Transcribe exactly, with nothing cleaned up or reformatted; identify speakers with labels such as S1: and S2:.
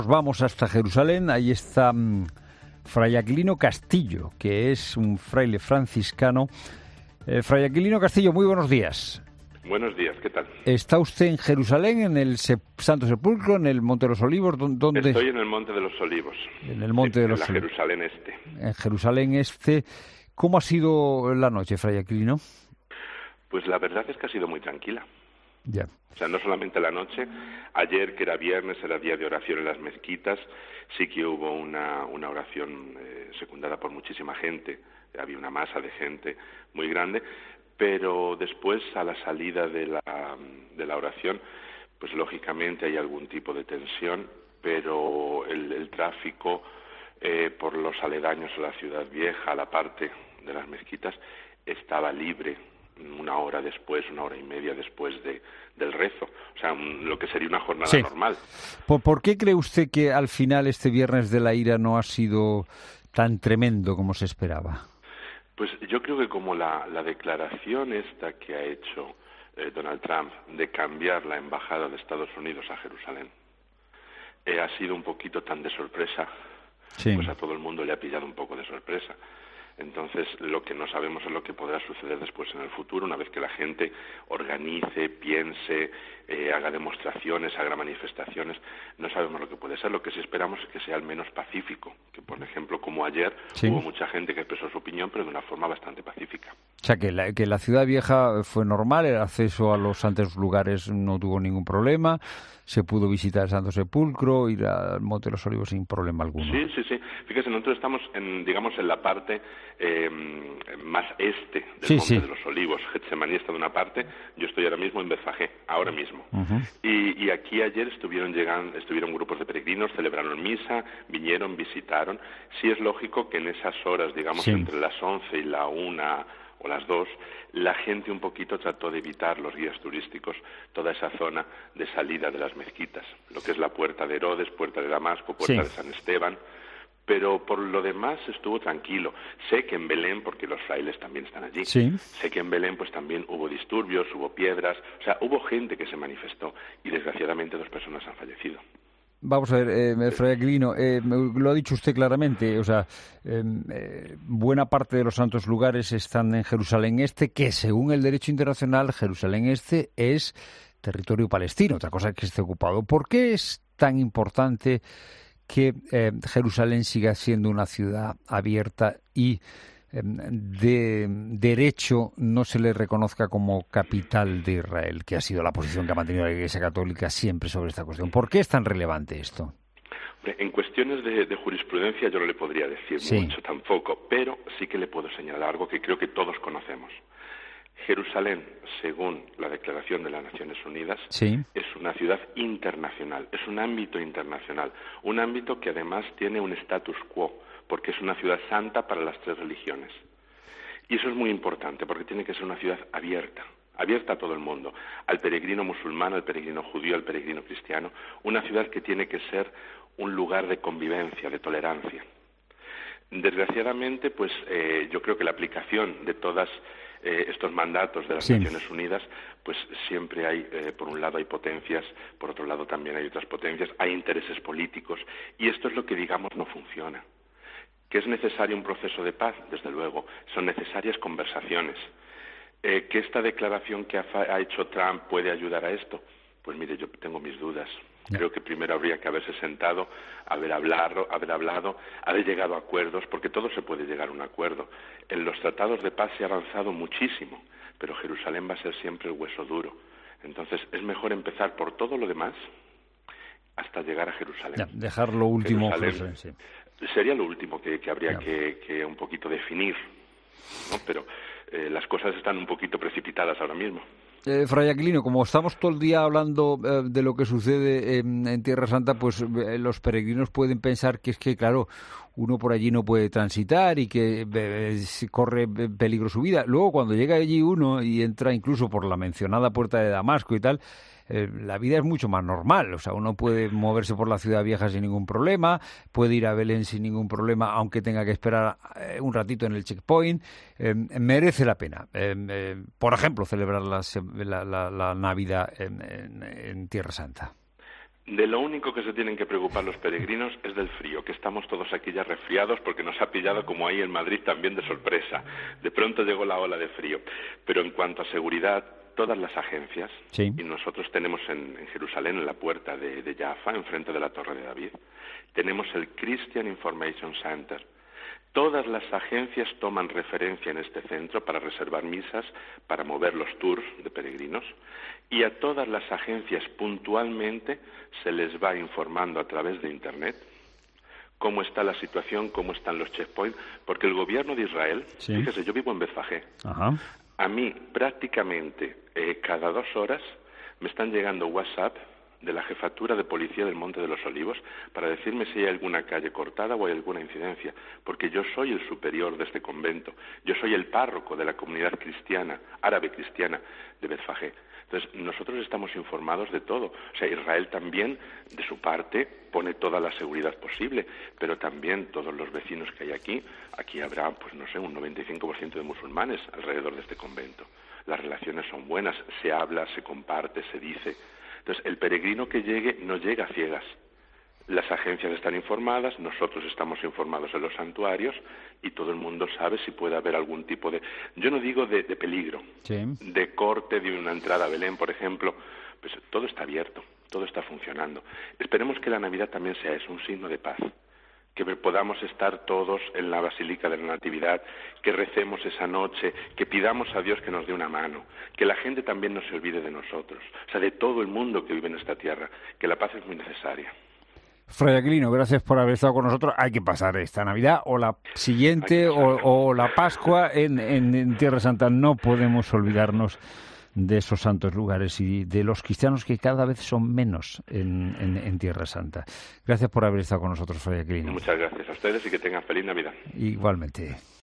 S1: Vamos hasta Jerusalén, ahí está um, Fray Aquilino Castillo, que es un fraile franciscano. Eh, Fray Aquilino Castillo, muy buenos días.
S2: Buenos días, ¿qué tal?
S1: ¿Está usted en Jerusalén, en el Se- Santo Sepulcro, en el Monte de los Olivos? ¿Dónde?
S2: Estoy en el Monte de los Olivos.
S1: En el Monte
S2: sí,
S1: de los
S2: en la
S1: Olivos.
S2: Jerusalén Este.
S1: En Jerusalén Este. ¿Cómo ha sido la noche, Fray Aquilino?
S2: Pues la verdad es que ha sido muy tranquila.
S1: Ya.
S2: O sea, no solamente la noche, ayer que era viernes, era día de oración en las mezquitas, sí que hubo una, una oración eh, secundada por muchísima gente, había una masa de gente muy grande, pero después a la salida de la, de la oración, pues lógicamente hay algún tipo de tensión, pero el, el tráfico eh, por los aledaños a la ciudad vieja, a la parte de las mezquitas, estaba libre una hora después, una hora y media después de, del rezo, o sea, un, lo que sería una jornada
S1: sí.
S2: normal.
S1: ¿Por, ¿Por qué cree usted que al final este Viernes de la Ira no ha sido tan tremendo como se esperaba?
S2: Pues yo creo que como la, la declaración esta que ha hecho eh, Donald Trump de cambiar la embajada de Estados Unidos a Jerusalén eh, ha sido un poquito tan de sorpresa,
S1: sí.
S2: Pues a todo el mundo le ha pillado un poco de sorpresa. Entonces, lo que no sabemos es lo que podrá suceder después en el futuro, una vez que la gente organice, piense, eh, haga demostraciones, haga manifestaciones. No sabemos lo que puede ser. Lo que sí esperamos es que sea al menos pacífico, que por ejemplo, como ayer, sí. Hubo mucha gente que expresó su opinión, pero de una forma bastante pacífica.
S1: O sea, que la, que la ciudad vieja fue normal, el acceso a los santos lugares no tuvo ningún problema, se pudo visitar el Santo Sepulcro, ir al Monte de los Olivos sin problema alguno.
S2: Sí, sí, sí. Fíjese, nosotros estamos, en, digamos, en la parte eh, más este del
S1: sí,
S2: Monte
S1: sí.
S2: de los Olivos. Getsemaní está de una parte, yo estoy ahora mismo en Betfagé, ahora mismo.
S1: Uh-huh.
S2: Y, y aquí ayer estuvieron llegando, estuvieron grupos de peregrinos, celebraron misa, vinieron, visitaron. Sí es lógico que en esas horas, digamos, sí. entre las once y la una o las dos, la gente un poquito trató de evitar, los guías turísticos, toda esa zona de salida de las mezquitas, lo que es la Puerta de Herodes, Puerta de Damasco, Puerta sí. de San Esteban, pero por lo demás estuvo tranquilo. Sé que en Belén, porque los frailes también están allí,
S1: sí.
S2: sé que en Belén pues también hubo disturbios, hubo piedras, o sea, hubo gente que se manifestó y desgraciadamente dos personas han fallecido.
S1: Vamos a ver, eh, Fray Aquilino, eh, lo ha dicho usted claramente, o sea, eh, eh, buena parte de los santos lugares están en Jerusalén Este, que según el derecho internacional, Jerusalén Este es territorio palestino, otra cosa que esté ocupado. ¿Por qué es tan importante que eh, Jerusalén siga siendo una ciudad abierta y de derecho no se le reconozca como capital de Israel, que ha sido la posición que ha mantenido la Iglesia Católica siempre sobre esta cuestión? ¿Por qué es tan relevante esto?
S2: En cuestiones de, de jurisprudencia yo no le podría decir sí. mucho tampoco, pero sí que le puedo señalar algo que creo que todos conocemos. Jerusalén, según la Declaración de las Naciones Unidas,
S1: sí.
S2: es una ciudad internacional, es un ámbito internacional, un ámbito que además tiene un status quo, porque es una ciudad santa para las tres religiones. Y eso es muy importante, porque tiene que ser una ciudad abierta, abierta a todo el mundo, al peregrino musulmán, al peregrino judío, al peregrino cristiano, una ciudad que tiene que ser un lugar de convivencia, de tolerancia. Desgraciadamente, pues eh, yo creo que la aplicación de todas eh, estos mandatos de las
S1: sí.
S2: Naciones Unidas, pues siempre hay, eh, por un lado hay potencias, por otro lado también hay otras potencias, hay intereses políticos, y esto es lo que, digamos, no funciona. ¿Que es necesario un proceso de paz? Desde luego. Son necesarias conversaciones. Eh, ¿Que esta declaración que ha, ha hecho Trump puede ayudar a esto? Pues mire, yo tengo mis dudas. Yeah. Creo que primero habría que haberse sentado, haber hablado, haber hablado, haber llegado a acuerdos, porque todo se puede llegar a un acuerdo. En los tratados de paz se ha avanzado muchísimo, pero Jerusalén va a ser siempre el hueso duro. Entonces es mejor empezar por todo lo demás hasta llegar a Jerusalén.
S1: Yeah, dejar lo último.
S2: Jerusalén,
S1: sí.
S2: Sería lo último que, que habría
S1: yeah.
S2: que, que un poquito definir, ¿no? Pero eh, las cosas están un poquito precipitadas ahora mismo.
S1: Eh, Fray Aquilino, como estamos todo el día hablando eh, de lo que sucede en, en Tierra Santa, pues eh, los peregrinos pueden pensar que es que, claro, uno por allí no puede transitar y que eh, corre peligro su vida. Luego, cuando llega allí uno y entra incluso por la mencionada Puerta de Damasco y tal, eh, la vida es mucho más normal. O sea, uno puede moverse por la ciudad vieja sin ningún problema, puede ir a Belén sin ningún problema, aunque tenga que esperar eh, un ratito en el checkpoint. Eh, merece la pena. Eh, eh, por ejemplo, celebrar las, la, la, la Navidad en, en, en Tierra Santa.
S2: De lo único que se tienen que preocupar los peregrinos es del frío, que estamos todos aquí ya resfriados porque nos ha pillado como ahí en Madrid también de sorpresa. De pronto llegó la ola de frío. Pero en cuanto a seguridad, todas las agencias,
S1: sí.
S2: y nosotros tenemos en, en Jerusalén, en la puerta de, de Jaffa, enfrente de la Torre de David, tenemos el Christian Information Center. Todas las agencias toman referencia en este centro para reservar misas, para mover los tours de peregrinos, y a todas las agencias puntualmente se les va informando a través de Internet cómo está la situación, cómo están los checkpoints, porque el gobierno de Israel, sí. Fíjese, yo vivo en Betfagé,
S1: Ajá.
S2: A mí prácticamente eh, cada dos horas me están llegando WhatsApp de la Jefatura de Policía del Monte de los Olivos para decirme si hay alguna calle cortada o hay alguna incidencia, porque yo soy el superior de este convento, yo soy el párroco de la comunidad cristiana, árabe cristiana de Betfagé. Entonces, nosotros estamos informados de todo. O sea, Israel también, de su parte, pone toda la seguridad posible, pero también todos los vecinos que hay aquí, aquí habrá, pues no sé, un noventa y cinco por ciento de musulmanes alrededor de este convento. Las relaciones son buenas, se habla, se comparte, se dice. Entonces, el peregrino que llegue no llega a ciegas. Las agencias están informadas, nosotros estamos informados en los santuarios y todo el mundo sabe si puede haber algún tipo de, yo no digo de, de peligro,
S1: sí.
S2: de corte de una entrada a Belén, por ejemplo, pues todo está abierto, todo está funcionando. Esperemos que la Navidad también sea eso, un signo de paz, que podamos estar todos en la Basílica de la Natividad, que recemos esa noche, que pidamos a Dios que nos dé una mano, que la gente también no se olvide de nosotros, o sea, de todo el mundo que vive en esta tierra, que la paz es muy necesaria.
S1: Fray Aquilino, gracias por haber estado con nosotros. Hay que pasar esta Navidad o la siguiente o, o la Pascua en, en, en Tierra Santa. No podemos olvidarnos de esos santos lugares y de los cristianos que cada vez son menos en, en, en Tierra Santa. Gracias por haber estado con nosotros, Fray Aquilino.
S2: Muchas gracias a ustedes y que tengan feliz Navidad.
S1: Igualmente.